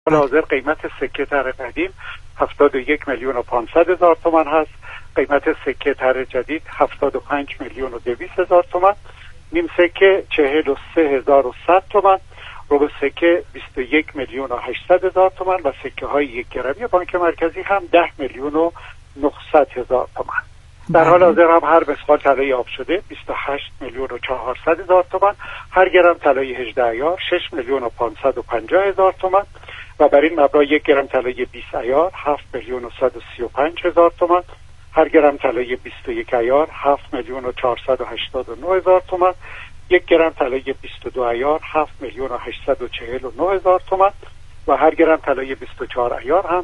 حاضر قیمت سکه طرح قدیم 71,500,000 تومان هست. قیمت سکه طرح جدید 75,200,000 تومان. نیم سکه 43,100 تومان. ربع سکه 21,800,000 تومان و سکه های 1 گرمی بانک مرکزی هم 10,900,000 تومان. در حال حاضر هم هر مسقال طلای آب شده 28,400,000 تومان. هر گرم طلای 18 عیار 6,550,000 تومان و بر این مبلغ 1 گرم طلای 20 عیار 7,135,000 تومان. هر گرم طلای 21 عیار 7,489,000 تومان. 1 گرم طلای 22 عیار 7,849,000 تومان و هر گرم طلای 24 عیار هم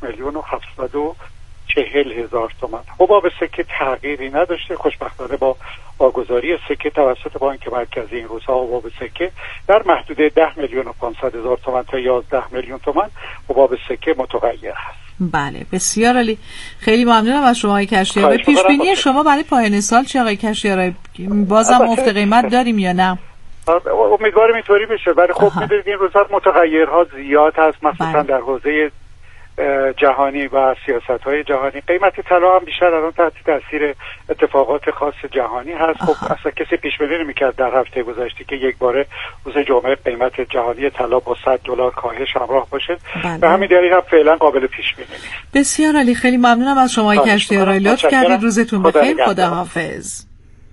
8,740,000 تومان. حباب سکه تغییری نداشته. خوشبختانه با واگذاری سکه توسط بانک مرکزی این روزها حباب سکه در محدوده 10,500,000 تومان تا 11 میلیون تومان حباب سکه متغیر است. بله بسیار عالی. خیلی ممنونم از شما آقای کشتیار. پیش بینی شما برای پایان سال چه آقای کشتیار؟ بازم افت قیمت داریم یا نه؟ امیدوارم اینطوری بشه، ولی خب می‌دونید این روزها متغیرها زیاد هست، مخصوصا در حوزه جهانی و سیاست‌های جهانی. قیمت طلا هم بیشتر الان تحت تاثیر اتفاقات خاص جهانی هست. خب اصلا کسی پیش بینی نمی‌کرد در هفته گذشته که یک باره روز جمعه قیمت جهانی طلا با $100 کاهش همراه باشه. به همین دلیل هم فعلا قابل پیش بینی نیست. بسیار عالی. خیلی ممنونم از شما کشتیار. لطف کردید. روزتون بخیر. خداحافظ.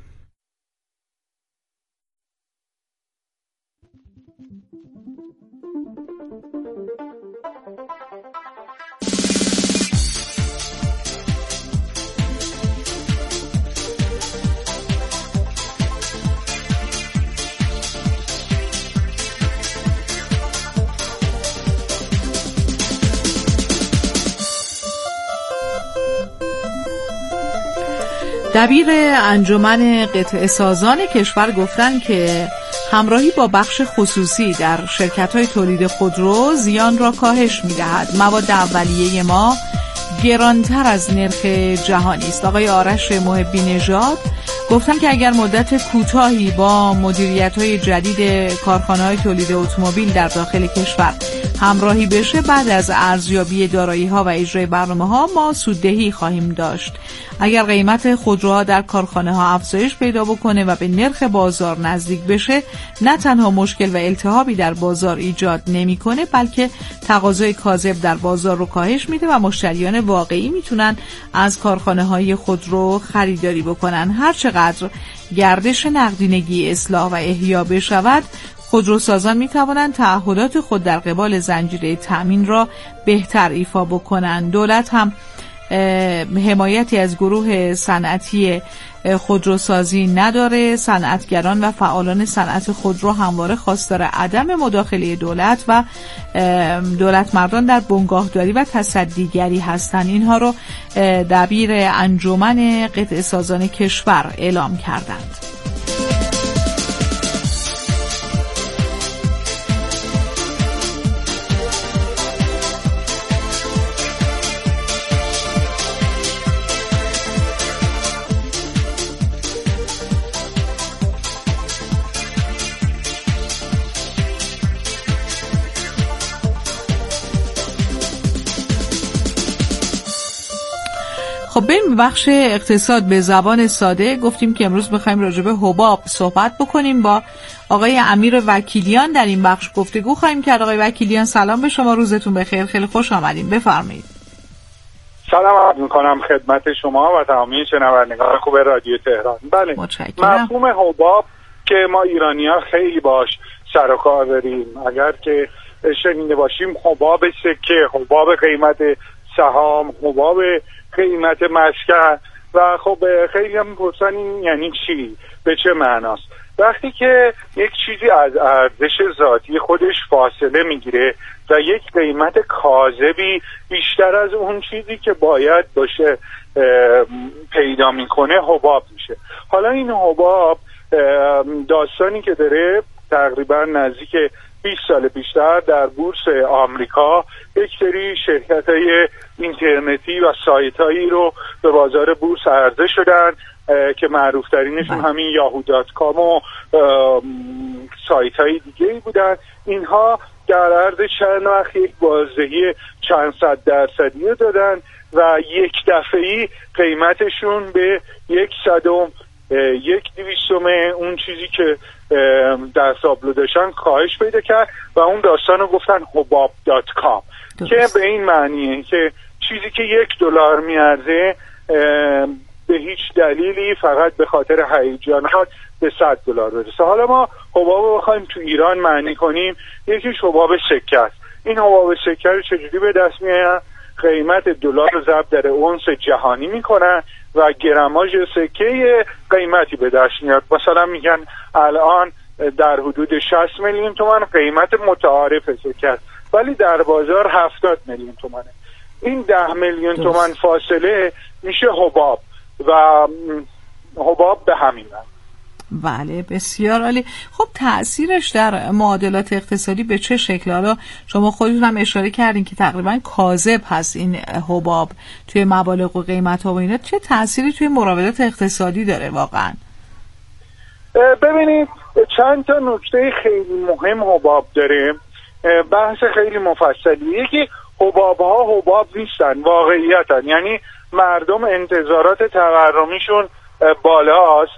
دبیر انجمن قطعه سازان کشور گفتن که همراهی با بخش خصوصی در شرکت‌های تولید خودرو زیان را کاهش می‌دهد. مواد اولیه ما گرانتر از نرخ جهانی است. آقای آرش محبی نژاد گفتن که اگر مدت کوتاهی با مدیریت‌های جدید کارخانه‌های تولید اتومبیل در داخل کشور همراهی بشه، بعد از ارزیابی دارایی‌ها و اجرای برنامه‌ها ما سوددهی خواهیم داشت. اگر قیمت خودروها در کارخانه‌ها افزایش پیدا بکنه و به نرخ بازار نزدیک بشه، نه تنها مشکل و التهابی در بازار ایجاد نمی‌کنه، بلکه تقاضای کاذب در بازار رو کاهش میده و مشتریان واقعی میتونن از کارخانه‌های خودرو خریداری بکنن. هر چقدر گردش نقدینگی اصلاح و احیا بشود، خودروسازان می توانند تعهدات خود در قبال زنجیره تأمین را بهتر ایفا بکنند. دولت هم حمایتی از گروه صنعتی خودروسازی نداره. صنعتگران و فعالان صنعت خودرو همواره خواستار عدم مداخله دولت و دولت مردان در بنگاهداری و تصدیگری هستند. اینها رو دبیر انجمن قطعه سازان کشور اعلام کردند. خب بریم بخش اقتصاد به زبان ساده. گفتیم که امروز بخوایم راجع به حباب صحبت بکنیم. با آقای امیر وکیلیان در این بخش گفتگو خواهیم کرد. آقای وکیلیان سلام به شما، روزتون بخیر، خیلی خوش آمدین، بفرمایید. سلام عرض می‌کنم خدمت شما و تمامی شنوندگان خوب رادیو تهران. بله، مفهوم حباب که ما ایرانی‌ها خیلی باش سر و کار داریم، اگر که شنیده باشیم حباب سکه، حباب قیمت سهام، حباب قیمت مسکن و خب خیلی هم پرسن این یعنی چی، به چه معناست. وقتی که یک چیزی از ارزش ذاتی خودش فاصله میگیره و یک قیمت کاذبی بیشتر از اون چیزی که باید باشه پیدا میکنه، حباب میشه. حالا این حباب داستانی که داره تقریبا نزدیک 20 سال پیشتر در بورس آمریکا یک سری شرکت‌های اینترنتی و سایت‌هایی رو به بازار بورس عرضه شدن که معروف‌ترینشون همین yahoo.com و سایت‌های دیگه‌ای بودن. اینها در عرض چند وقت یک بازدهی چند صد درصدی رو دادن و یک دفعی قیمتشون به 1/200 اون چیزی که در تابلو داشتن کاهش پیدا کرد و اون داستان رو گفتن hobab.com که به این معنیه که چیزی که $1 میارزه به هیچ دلیلی فقط به خاطر هیجانات به $100 برسه. حالا ما حباب رو بخوایم تو ایران معنی کنیم، یکیش حباب سکه است. این حباب سکه رو چجوری به دست میارن؟ قیمت دلار رو ضرب در اونس جهانی میکنن و گرماژ سکه قیمتی به دست میاد. مثلا میگن الان در حدود 60 میلیون تومان قیمت متعارف سکه است، ولی در بازار 70 میلیون تومانه. این 10 میلیون تومان فاصله میشه حباب و حباب به همین معنی. بله بسیار عالی. خب تأثیرش در معادلات اقتصادی به چه شکل؟ حالا شما خودتون هم اشاره کردین که تقریبا کاذب هست این حباب توی مبالغ و قیمت ها و اینا. چه تأثیری توی مراودات اقتصادی داره واقعا؟ ببینید چند تا نکته خیلی مهم حباب داره، بحث خیلی مفصلی. یکی حباب ها حباب نیستن، واقعیتن، یعنی مردم انتظارات تورمیشون بالاست،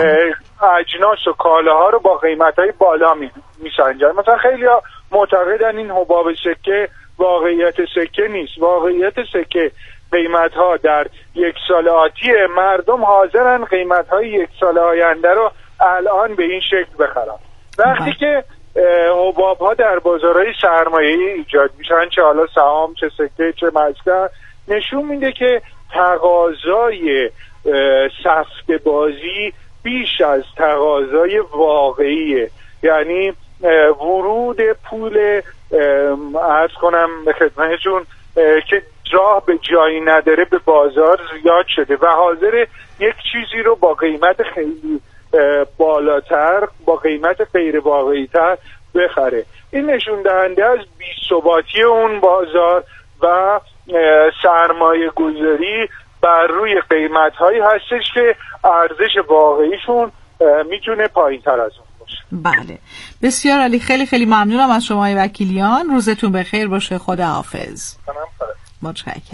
اجناس و کالاها رو با قیمت‌های بالا میسنجن. مثلا خیلی ها معتقدن این حباب سکه واقعیت سکه نیست. واقعیت سکه قیمت‌ها در یک سال آتی، مردم حاضرن قیمت‌های یک سال آینده رو الان به این شکل بخرن. وقتی که حباب‌ها در بازارهای سرمایه‌ای ایجاد میشن، چه حالا سهام، چه سکه، چه مسکن، نشون میده که تقاضای سفت بازی بیش از تقاضای واقعیه. یعنی ورود پول عرض کنم به خدمتتون که راه به جایی نداره به بازار زیاد شده و حاضر یک چیزی رو با قیمت خیلی بالاتر، با قیمت غیر واقعی تر بخره. این نشون دهنده از بی‌ثباتی اون بازار و سرمایه گذاری بر روی قیمت هایی هستش که ارزش واقعیشون میتونه پایین تر از اون باشه. بله بسیار عالی. خیلی خیلی ممنونم از شما وکیلیان. روزتون بخیر باشه. خداحافظ. متشکرم.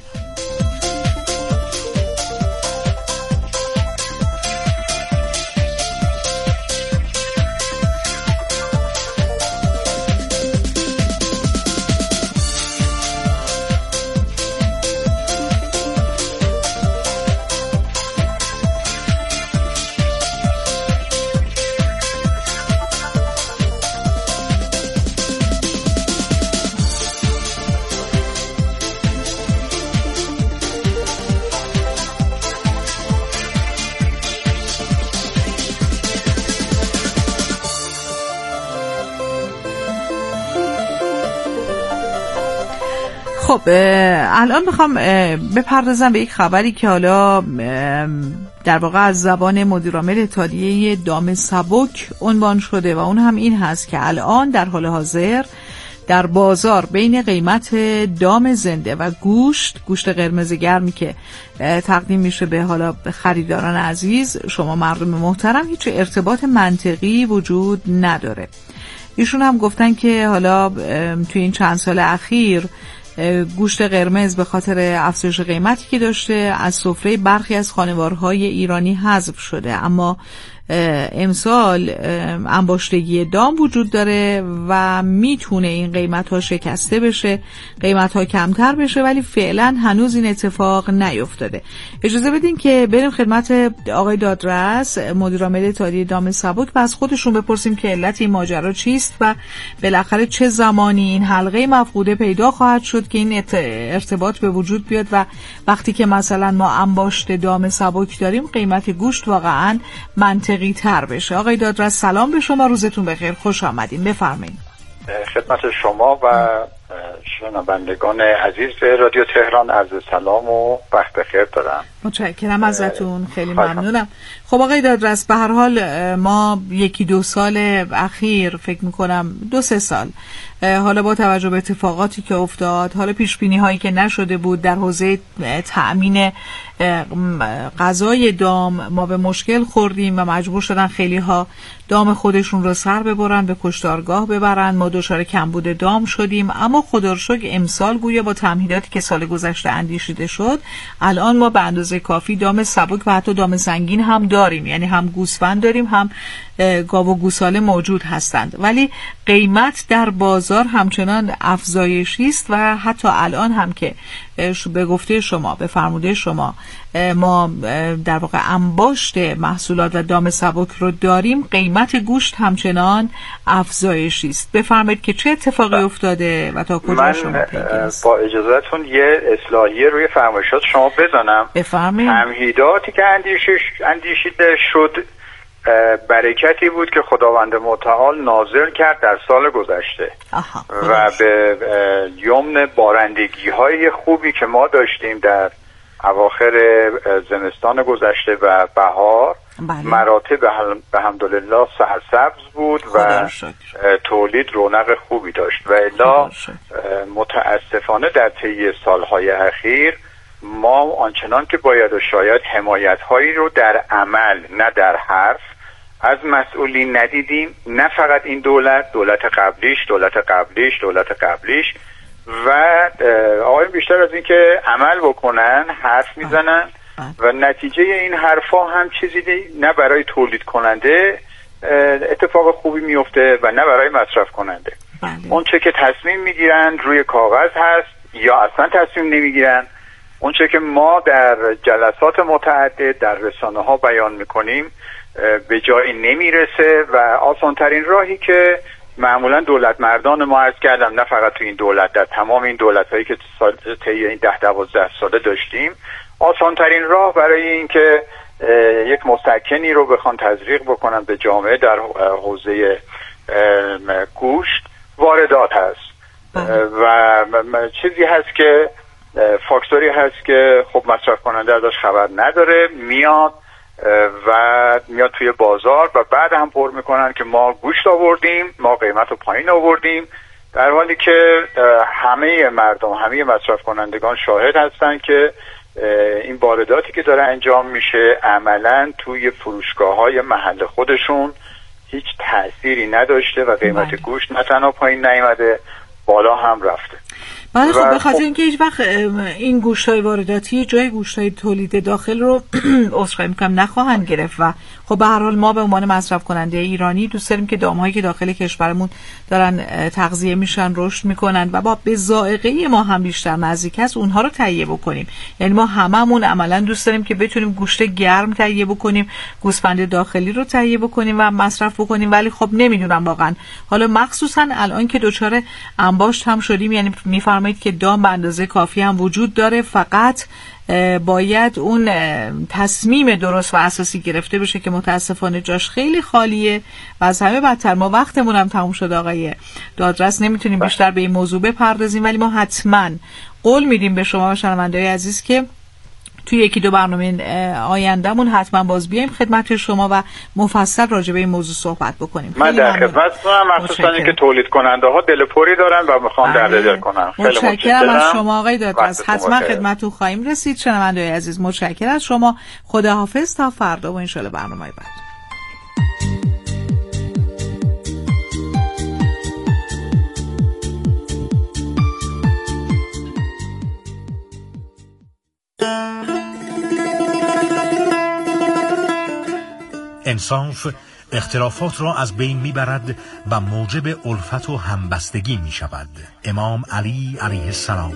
خب الان میخوام بپردازم به یک خبری که حالا در واقع از زبان مدیرعامل اتحادیه دام سبک عنوان شده و اون هم این هست که الان در حال حاضر در بازار بین قیمت دام زنده و گوشت قرمز گرمی که تقدیم میشه به حالا خریداران عزیز، شما مردم محترم، هیچ ارتباط منطقی وجود نداره. ایشون هم گفتن که حالا توی این چند سال اخیر گوشت قرمز به خاطر افزایش قیمتی که داشته از سفره برخی از خانوارهای ایرانی حذف شده، اما امسال انباشتگی دام وجود داره و میتونه این قیمت ها شکسته بشه، قیمت ها کمتر بشه، ولی فعلا هنوز این اتفاق نیفتاده. اجازه بدین که بریم خدمت آقای دادرس مدیرعامل اتحادیه دام سبک و از خودشون بپرسیم که علت این ماجرا چیست و بالاخره چه زمانی این حلقه مفقوده پیدا خواهد شد که این ارتباط به وجود بیاد و وقتی که مثلا ما انباشت دام سبک داریم قیمت گوشت واقعا منطقی تر بشه. آقای دادرس سلام به شما، روزتون بخیر، خوش آمدین، بفرمایید. خدمت شما و شنوندگان عزیز رادیو تهران عرض سلام و وقت بخیر دارم. متشکرم ازتون، خیلی ممنونم. خب آقای دادرس، به هر حال ما 1-2 سال اخیر فکر میکنم 2-3 سال حالا با توجه به اتفاقاتی که افتاد، حالا پیش بینی هایی که نشده بود در حوزه تأمین غذای دام، ما به مشکل خوردیم و مجبور شدن خیلی ها دام خودشون رو سر ببرن، به کشتارگاه ببرن. ما دچار کمبود دام شدیم، اما خدا رو شکر امسال گویا با تمهیداتی که سال گذشته اندیشیده شد، الان ما به اندازه کافی دام سبک و حتی دام سنگین هم داریم، یعنی هم گوسفند داریم هم گاو و گوساله موجود هستند، ولی قیمت در بازار همچنان افزایشی است و حتی الان هم که به گفته شما، به فرموده شما، ما در واقع انباشت محصولات و دام سبک رو داریم، قیمت گوشت همچنان افزایشی است. بفرمایید که چه اتفاقی افتاده و تا کجا شما پیگیری است؟ با اجازهتون یه اصلاحیه روی فرمایشات شما بزنم. بفرمایید. تمهیداتی که اندیشیده شد برکتی بود که خداوند متعال نازل کرد در سال گذشته و به یمن بارندگی های خوبی که ما داشتیم در اواخر زمستان گذشته و بهار، مراتب به حمدالله سرسبز بود و تولید رونق خوبی داشت و الا متاسفانه در طی سالهای اخیر ما آنچنان که باید و شاید حمایت هایی رو در عمل نه در حرف از مسئولین ندیدیم. نه فقط این دولت قبلیش و آقایون بیشتر از این که عمل بکنن حرف میزنن و نتیجه این حرفا هم چیزی نه برای تولید کننده اتفاق خوبی میفته و نه برای مصرف کننده. اون چه که تصمیم میگیرن روی کاغذ هست یا اصلا تصمیم نمیگیرن. اون چه که ما در جلسات متعدد در رسانه ها بیان میکنیم به جایی نمیرسه و آسانترین راهی که معمولا دولت مردان ما عرض کردم، نه فقط تو این دولت، در تمام این دولت هایی که طی این 10-12 ساله داشتیم، آسانترین راه برای این که یک مسکنی رو بخوان تزریق بکنن به جامعه در حوزه گوشت واردات هست و چیزی هست که فاکتوری هست که خب مصرف کننده ازش خبر نداره، میاد توی بازار و بعد هم پر میکنن که ما گوشت آوردیم، ما قیمت رو پایین آوردیم، در حالی که همه مردم، همه مصرف کنندگان شاهد هستن که این وارداتی که داره انجام میشه عملا توی فروشگاه‌های محل خودشون هیچ تأثیری نداشته و قیمت گوشت نه تنها پایین نیامده، بالا هم رفته. بله خب به خاطر اینکه هیچ وقت این گوشت‌های وارداتی جای گوشت‌های تولید داخل رو عذرخواهی می‌کنم نخواهند گرفت و خب به هر حال ما به عنوان مصرف کننده ایرانی دوست داریم که دام‌هایی که داخل کشورمون دارن تغذیه میشن رشد میکنن و با به ذائقه ما هم بیشتر نزدیک است اونها رو تهیه بکنیم. یعنی ما هممون عملاً دوست داریم که بتونیم گوشت گرم تهیه بکنیم، گوسفند داخلی رو تهیه بکنیم و مصرف بکنیم، ولی خب نمیدونم واقعا حالا مخصوصا الان که دچار انباشت هم شدیم، یعنی میفرمایید که دام به اندازه کافی هم وجود داره، فقط باید اون تصمیم درست و اساسی گرفته بشه که متاسفانه جاش خیلی خالیه و از همه بدتر ما وقتمون هم تموم شد آقای دادرس، نمیتونیم بیشتر به این موضوع بپردازیم، ولی ما حتما قول میدیم به شما و شنونده‌های عزیز که توی 1-2 برنامه آیندهمون حتما باز بیایم خدمت شما و مفصل راجع به این موضوع صحبت بکنیم. من در خدمتتونم، مخصوصا اینکه تولید کننده ها دلپوری دارن و میخوان دل کنن. خیلی متشکرم از شما آقای دادرس، حتما خدمتتون خواهیم رسید. شنونده‌های عزیز متشکرم از شما، خداحافظ تا فردا و ان شاء الله برنامه بعد. انصاف اختلافات را از بین میبرد و موجب الفت و همبستگی می شود. امام علی علیه السلام.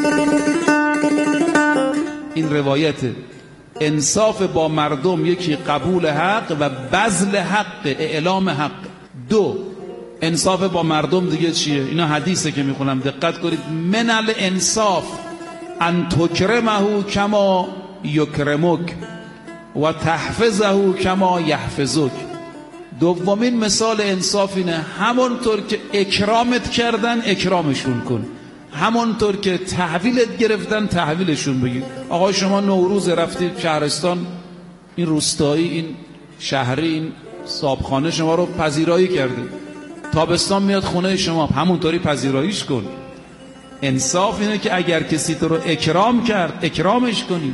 این روایت انصاف با مردم، یکی قبول حق و بذل حق، اعلام حق. 2 انصاف با مردم دیگه چیه؟ اینا حدیثه که میخونم، دقت کنید. من الانصاف ان تکرمه کما یکرمک و تحفظه کما یحفظک. دومین مثال انصاف اینه همونطور که اکرامت کردن اکرامشون کن، همونطور که تحویلت گرفتن تحویلشون بگیر. آقا شما نوروز رفتید شهرستان، این روستایی، این شهری، این صابخانه شما رو پذیرایی کرده، تابستان میاد خونه شما همونطوری پذیراییش کن. انصاف اینه که اگر کسی تو رو اکرام کرد اکرامش کنی.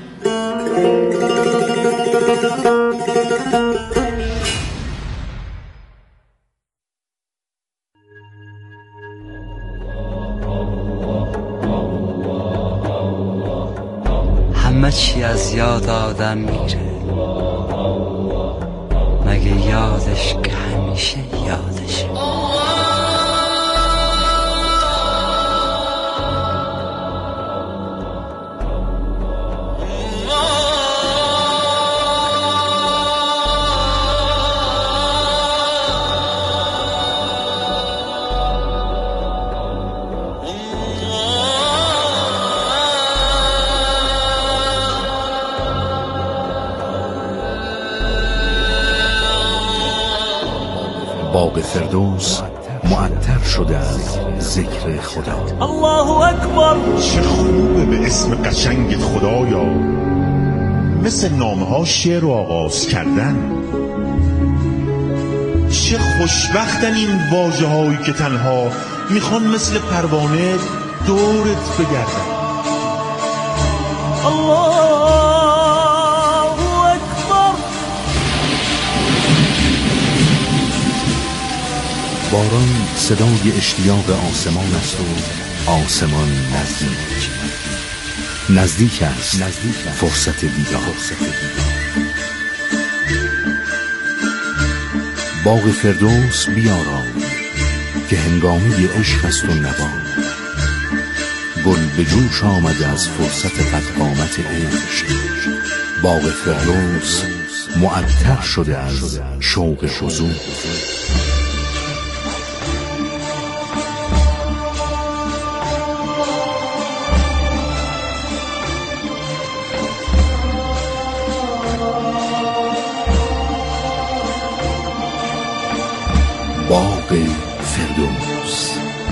همه چی از یاد آدم میره مگه یادش که همیشه یادشه. باغ فردوس معطر شده از ذکر خدا. الله اکبر. چه خوبه به اسم قشنگت خدایا، مثل نامه ها شعر رو آغاز کردن. چه خوشبختن این واژه هایی که تنها میخوان مثل پروانه دورت بگردن. الله باران صدای اشتیاق آسمان است و آسمان نزدیک است فرصت دیدار. باغ فردوس بیارام که هنگامی عشق است و نوا، گل به جوش آمده از فرصت قدقامت عشق. باغ فردوس معطر شده از شوق حضور. باغ فردوس.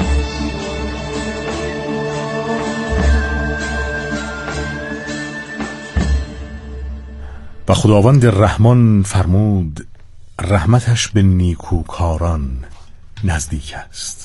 و خداوند رحمان فرمود رحمتش به نیکوکاران نزدیک است.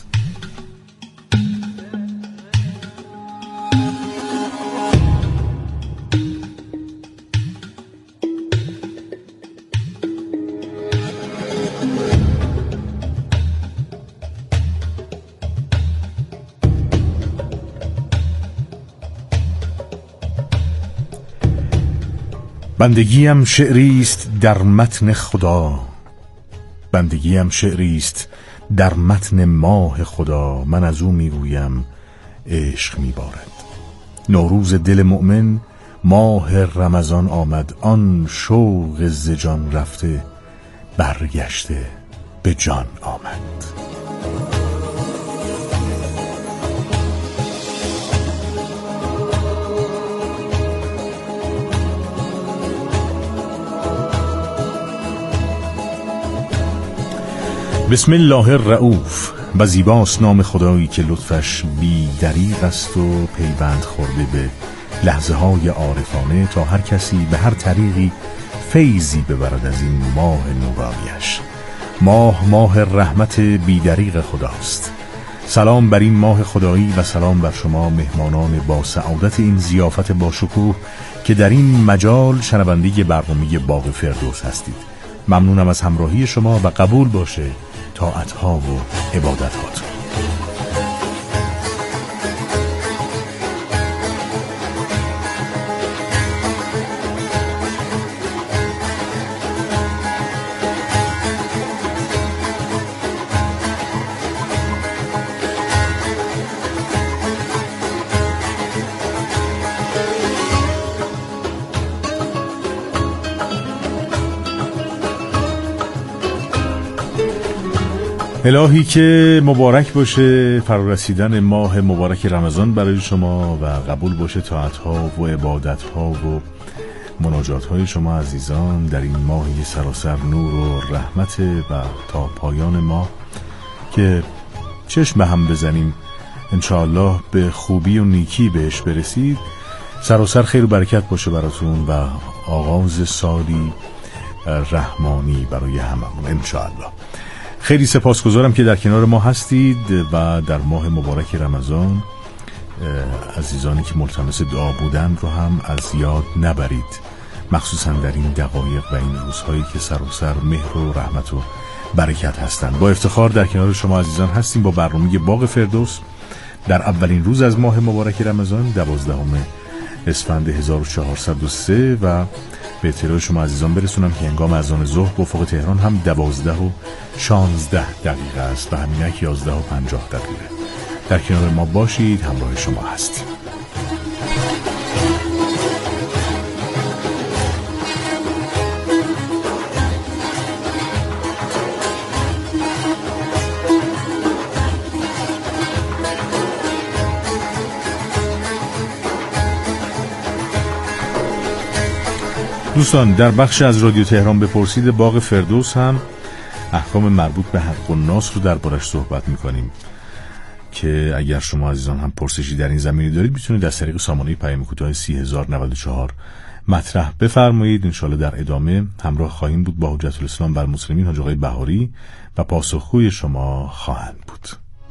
بندگیم شعریست در متن خدا، بندگیم شعریست در متن ماه خدا. من از او میگویم عشق میبارد. نوروز دل مؤمن ماه رمضان آمد، آن شوق ز جان رفته برگشته به جان آمد. بسم الله الرؤوف. و زیباست نام خدایی که لطفش بی دریغ است و پیوند خورده به لحظه های عارفانه تا هر کسی به هر طریقی فیضی ببرد از این ماه نورانیش. ماه رحمت بی دریغ خداست. سلام بر این ماه خدایی و سلام بر شما مهمانان با سعادت این ضیافت با شکوه که در این مجال شنونده برنامه باغ فردوس هستید. ممنونم از همراهی شما و قبول باشه طاعت‌ها و عبادت‌هاتون. الهی که مبارک باشه فرارسیدن ماه مبارک رمضان برای شما و قبول باشه طاعت‌ها و عبادت‌ها و مناجات‌های شما عزیزان در این ماهی سراسر نور و رحمت و تا پایان ماه که چشم به هم بزنیم انشاءالله به خوبی و نیکی بهش برسید. سراسر خیر و برکت باشه براتون و آغاز سالی رحمانی برای هممون انشاءالله. خیلی سپاسگزارم که در کنار ما هستید و در ماه مبارک رمضان عزیزانی که ملتمس دعا بودن رو هم از یاد نبرید، مخصوصا در این دقایق و این روزهایی که سراسر مهر و رحمت و برکت هستند. با افتخار در کنار شما عزیزان هستیم با برنامه باغ فردوس در اولین روز از ماه مبارک رمضان 12 اسفند 1403 و به اطلاع شما عزیزان برسونم که هنگام اذان ظهر به افق تهران هم 12:16 است و همینک 11:50. در کنار ما باشید، همراه شما هستیم. دوستان، در بخش از رادیو تهران بپرسید باغ فردوس هم احکام مربوط به حق الناس رو دربارش صحبت میکنیم که اگر شما عزیزان هم پرسشی در این زمینه دارید میتونید از طریق سامانه پیام کوتاه 3094 مطرح بفرمایید. انشالله در ادامه همراه خواهیم بود با حجت الاسلام بر مسلمین حاج آقای بهاری و پاسخگوی شما خواهند بود.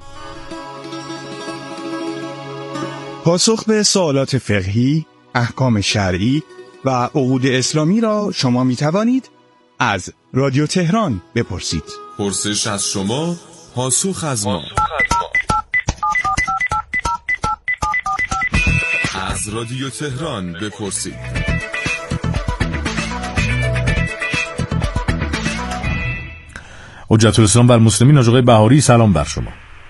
پاسخ به سوالات فقهی، احکام شرعی و عقود اسلامی را شما می توانید از رادیو تهران بپرسید. پرسش از شما، پاسخ از ما. از رادیو تهران بپرسید. حجت الاسلام بر مسلمین حاج آقای بهاری، سلام بر شما.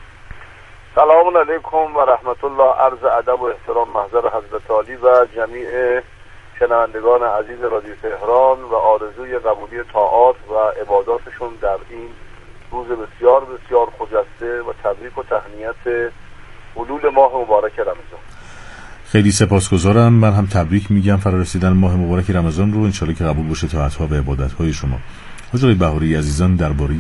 سلام علیکم و رحمت الله. عرض ادب و احترام محضر حضرت عالی و جمیع شنوندگان عزیز رادیو تهران و آرزوی قبولی طاعات و عباداتشون در این روز بسیار بسیار خجسته و تبریک و تهنیت حلول ماه مبارک رمضان. خیلی سپاسگزارم. من هم تبریک میگم فرارسیدن ماه مبارک رمضان رو، انشالله که قبول باشه طاعت‌ها و عبادت‌های شما. حاج آقای بهاری عزیزان درباره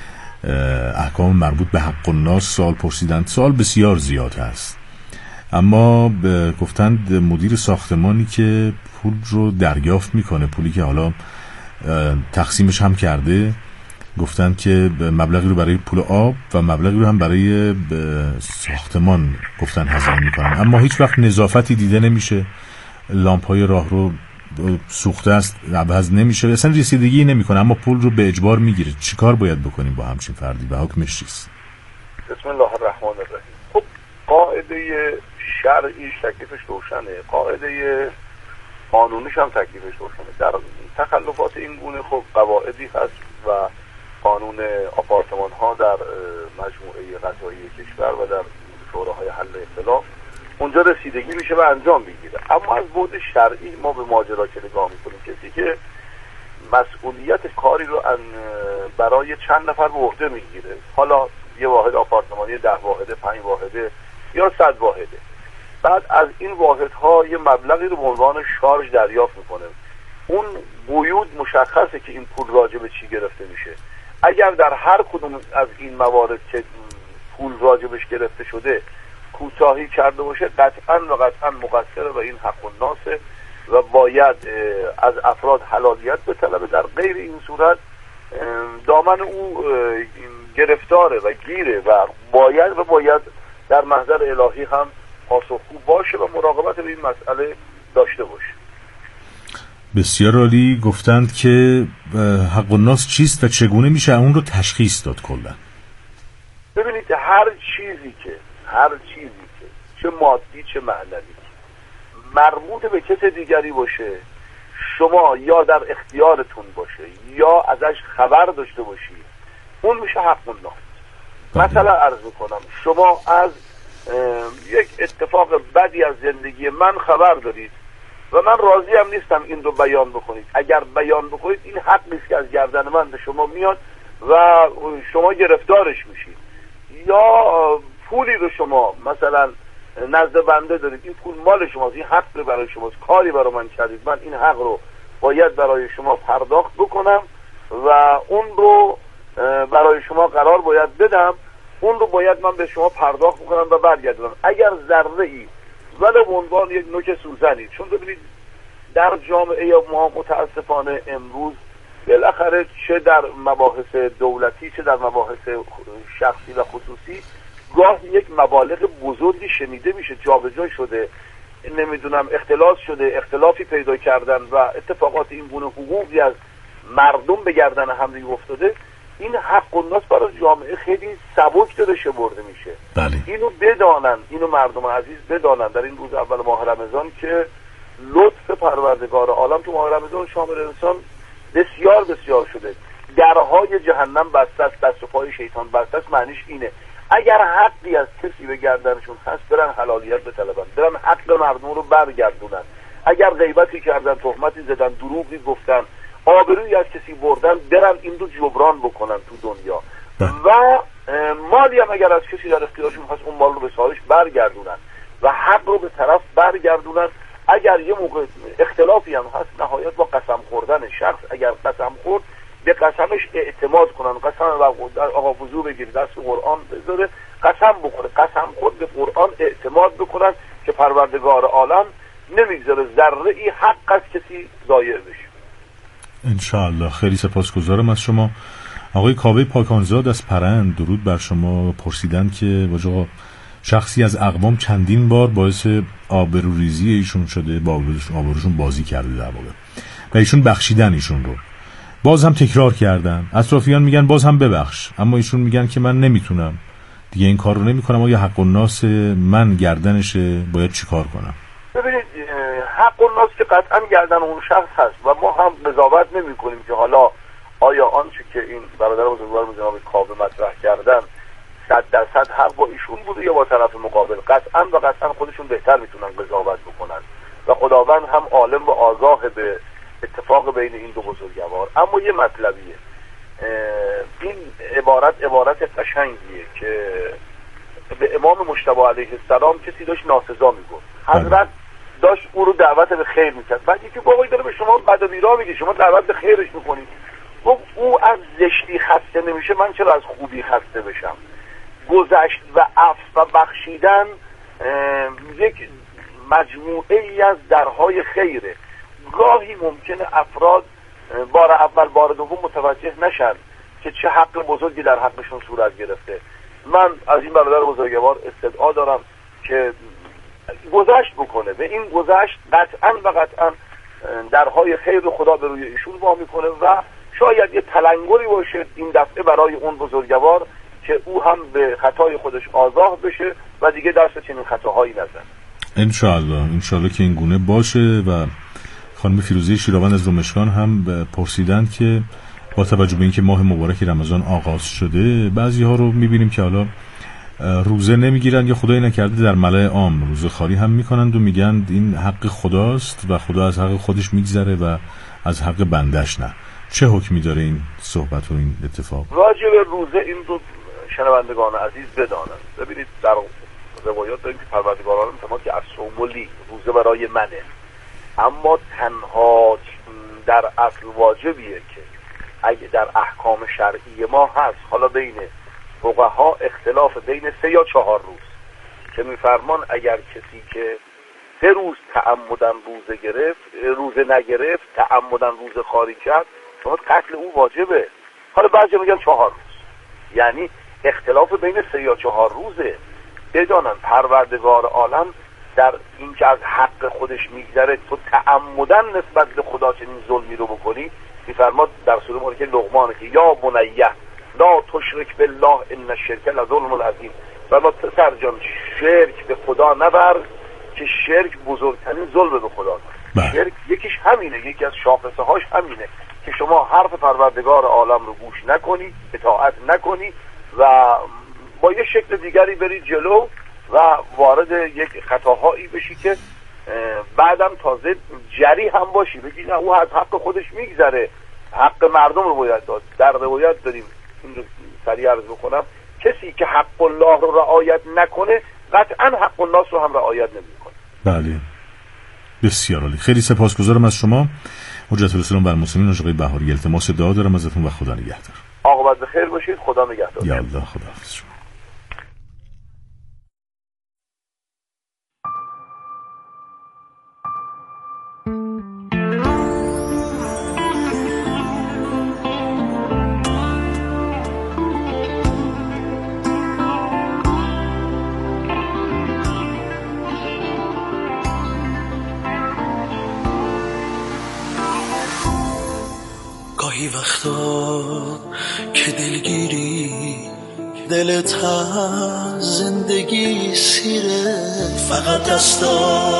احکام مربوط به حق الناس سوال پرسیدند. سوال بسیار زیاد است، اما گفتند مدیر ساختمانی که پول رو دریافت میکنه، پولی که حالا تقسیمش هم کرده، گفتند که مبلغی رو برای پول آب و مبلغی رو هم برای ساختمان گفتن هزینه میکنن، اما هیچ وقت نظافتی دیده نمیشه، لامپ‌های راه رو سوخته است عوض نمیشه، اصلا رسیدگی نمیکنه، اما پول رو به اجبار میگیره. چیکار باید بکنیم با همچین فردی و حکمش چیست؟ بسم الله الرحمن الرحیم. خب قاعده شرعیش تکلیفش روشنه، قاعده قانونیش هم تکلیفش روشنه. در تخلفات این گونه خب قواعدی هست و قانون آپارتمان ها در مجموعه قضایی کشور و در شوراهای حل اختلاف اونجا رسیدگی میشه و انجام میگیره. اما از بعد شرعی ما به ماجرا که نگاه میکنیم، کسی که مسئولیت کاری رو برای چند نفر به عهده میگیره، حالا یه واحد آپارتمانی 10 واحده، 5 واحده یا 100 واحده، بعد از این واحدها یه مبلغی رو به عنوان شارژ دریافت میکنه، اون قیود مشخصه که این پول راجع به چی گرفته میشه. اگر در هر کدوم از این موارد که پول راجبش گرفته شده کوتاهی کرده باشه، قطعا مقصر و این حق الناسه و باید از افراد حلالیت بطلبه. در غیر این صورت دامن او گرفتاره و گیره و باید در محضر الهی هم پاسخگو باشه و مراقبت به این مسئله داشته باشه. بسیار عالی. گفتند که حق الناس چیست و چگونه میشه اون رو تشخیص داد کلا؟ ببینید هر چیزی که چه مادی چه معنوی مربوط به کس دیگری باشه، شما یا در اختیارتون باشه یا ازش خبر داشته باشید، اون میشه حق الناس. مثلا عرض میکنم شما از یک اتفاق بدی از زندگی من خبر دارید و من راضی هم نیستم این رو بیان بکنید. اگر بیان بکنید این حق نیست که از گردن من به شما میاد و شما گرفتارش میشید. یا پولی رو شما مثلا نزد بنده دارید، این پول مال شماست، این حق برای شماست، کاری برای من کردید، من این حق رو باید برای شما پرداخت بکنم و اون رو برای شما قرار باید بدم، اون رو باید من به شما پرداخت بکنم و برگردونم. اگر ذره ای ولی به عنوان یک نوک سوزنی، چون ببینید در جامعه ما متاسفانه امروز بالاخره چه در مباحث دولتی چه در مباحث شخصی و خصوصی گاه یک مبالغ بزرگی شنیده میشه، جابجا شده، نمیدونم اختلاس شده، اختلافی پیدا کردن و اتفاقات این گونه حقوقی از مردم به گردن هم افتاده. این حق الناس برای جامعه خیلی سبک داره برده میشه. بله. اینو بدانن، اینو مردم عزیز بدانن در این روز اول ماه رمضان که لطف پروردگار عالم تو ماه رمضان شامل انسان بسیار بسیار شده. درهای جهنم بسته است، دست و پای شیطان بسته است. معنیش اینه اگر حقی از کسی به گردنشون هست برن حلالیت بطلبن، برن حق مردم رو برگردونن. اگر غیبتی کردن، تهمتی زدن، دروغی گفتن، آبرویی از کسی بردن، برن این رو جبران بکنن تو دنیا و مالی هم اگر از کسی در اختیارشون هست اون مال رو به صاحبش برگردونن و حق رو به طرف برگردونن. اگر یه موقع اختلافی هم هست نهایت با قسم خوردن شخص، اگر قسم خورد به قسمش اعتماد کنن، قسم آقا وضو بگیر، دست قرآن بذاره، قسم بخوره، قسم خورد به قرآن اعتماد بکنن که پروردگار عالم نمیگذاره ذره ای حق از کسی ضایع بشه. انشاءالله. خیلی سپاسگزارم از شما. آقای کاوه پاکانزاد از پرند درود بر شما. پرسیدن که واجه شخصی از اقوام چندین بار باعث آبروریزی ایشون شده، با آبروشون بازی کرده در واقع و ایشون بخشیدن ایشون رو، باز هم تکرار کردن. اطرافیان میگن باز هم ببخش، اما ایشون میگن که من نمیتونم دیگه این کار رو نمیکنم. آیا حق الناس من گردنشه؟ باید چیکار کنم؟ ببینید حق الناس که قطعا گردن اون شخص هست و ما هم قضاوت نمی‌کنیم که حالا آیا آنچه که این برادر بزرگوار جناب کاوه مطرح کردن 100% حق با ایشون بوده یا با طرف مقابل. قطعا و قطعا خودشون بهتر میتونن قضاوت بکنن و خداوند هم عالم و آگاه به اتفاق بین این دو بزرگوار. اما یه مطلبیه، این عبارت قشنگیه که به امام مجتبی علیه السلام کسی داشت ناسزا میگفت، حضرت داشت او رو دعوت به خیر میکرد، بعد یکی بابایی داره به شما بد و بیرا میگه، شما دعوت به خیرش میکنید. گفت او از زشتی خسته نمیشه، من چرا از خوبی خسته بشم؟ گذشت و عفو و بخشیدن یک مجموعه ای از درهای خیره. گاهی ممکنه افراد بار اول بار دوم متوجه نشن که چه حق بزرگی در حقشون صورت گرفته. من از این برادر بزرگوار استدعا دارم که گذشت بکنه، به این گذشت قطعا و قطعا درهای خیر خدا به روی ایشون وا میکنه و شاید یه تلنگری باشه این دفعه برای اون بزرگوار که او هم به خطای خودش آگاه بشه و دیگه دست چنین خطاهایی نزنه. انشالله که این گونه باشه. و خانم فیروزه شیراوند از رومشکان هم پرسیدن که با توجه به اینکه ماه مبارک رمضان آغاز شده، بعضی ها رو میبینیم که حالا روزه نمیگیرن یا خدای نکرده در ملأ عام روزه خواری هم میکنند و میگن این حق خداست و خدا از حق خودش میگذره و از حق بندش نه. چه حکمی داره این صحبت و این اتفاق؟ راجع به روزه این رو شنوندگان عزیز بدانند. ببینید در روایات داریم که پروردگار عالم فرمود که الصوم لی، روزه برای منه، اما تنها در اصل واجبیه که اگه در احکام شرعی ما هست، حالا بین فقها اختلاف بین 3 یا 4 روز که میفرمان اگر کسی که 3 روز تعمدن روزه نگرفت، تعمدن روزه خواری کرد، قتل او واجبه. حالا بعضی میگن 4 روز، یعنی اختلاف بین 3 یا 4 روزه. بدانن پروردگار عالم در این که از حق خودش میگذره تو تعمدن نسبت به خدا چنین ظلمی رو بکنی، میفرماد در سوره مبارکه لقمان که یا بنیه لا تشرک بالله ان الشرک لظلم عظیم. فرماد پسر جان شرک به خدا نبر که شرک بزرگترین ظلم به خدا. شرک یکیش همینه، یکی از شاخصه هاش همینه که شما حرف پروردگار عالم رو گوش نکنی، اطاعت نکنی و با یه شکل دیگری بری جلو و وارد یک خطاهایی بشی که بعدم تازه جری هم باشی، بگی نه او از حق خودش میگذره، حق مردم رو باید داد. در روایت داریم، این رو سریع عرض بکنم، کسی که حق الله رو رعایت نکنه قطعا حق الناس رو هم رعایت نمی‌کنه. بله بسیار عالی. خیلی سپاسگزارم از شما حجت الاسلام بر المسلمین آقای بهاری. التماس دعا دارم ازتون و خدا نگهدار. عاقبت بخیر باشید. خدا نگهدار. یا الله خداحافظ شما. گاهی وقتا که دلگیری دلت از زندگی سیره، فقط دستا